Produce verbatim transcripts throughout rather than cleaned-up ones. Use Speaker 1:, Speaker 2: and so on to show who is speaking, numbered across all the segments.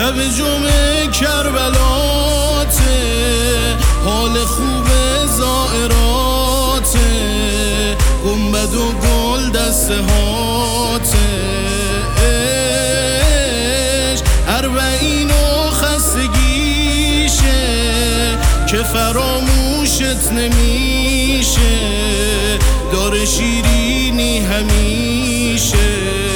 Speaker 1: شب جمعه کربلاته، حال خوب زائراته، گنبد و گل دسته هاته، اربعین و خستگیشه که فراموشت نمیشه، داره شیرینی همیشه.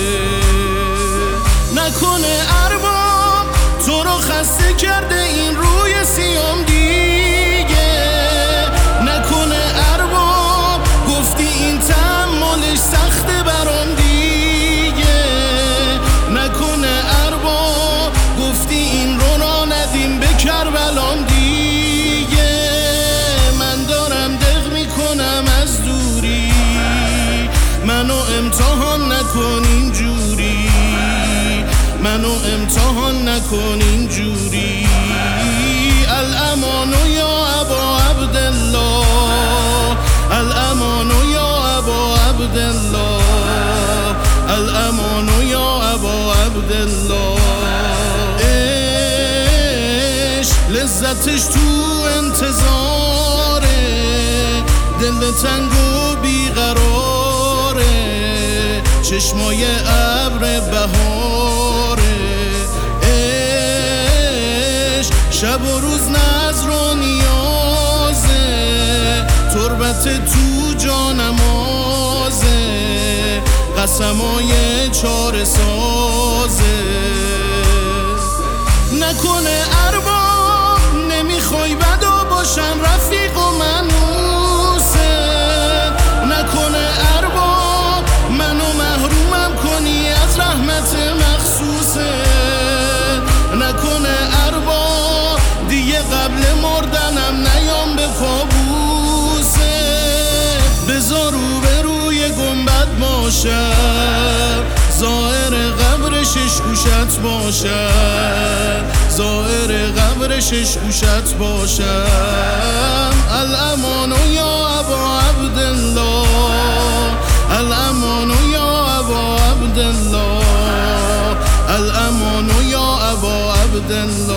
Speaker 1: نکنه ارباب تو رو خسته کرده این روی سیام دیگه، نکنه ارباب گفتی این تحملش سخته برام دیگه، نکنه ارباب گفتی این رو را ندیم به کربلام دیگه. من دارم دق میکنم از دوری، منو امتحان نکن اینجوری، منو امتحان نکن اینجوری. الامان یا ابا عبدالله، الامان یا ابا عبدالله، الامان یا ابا عبدالله. عشق لذتش تو انتظاره، دل تنگ و بیقراره، چشمای ابر بهاره. عشق شب و روز نذر و نیازه، تربت تو جانمازه، قسمای چاره سازه. نکنه ارباب نمیخوای بدا باشم رفیق و منوسه، نکنه ارباب منو محرومم کنی از رحمت مخصوصه، نکنه ارباب دیگه قبل مردنم نیام به کابوسه. بذار رو به روی گنبد باشم، زائر قبر شش گوشت باشم، زائر قبر شش گوشت باشم. الامان یا ابا عبدالله، الامان یا ابا عبدالله، الامان یا ابا عبدالله.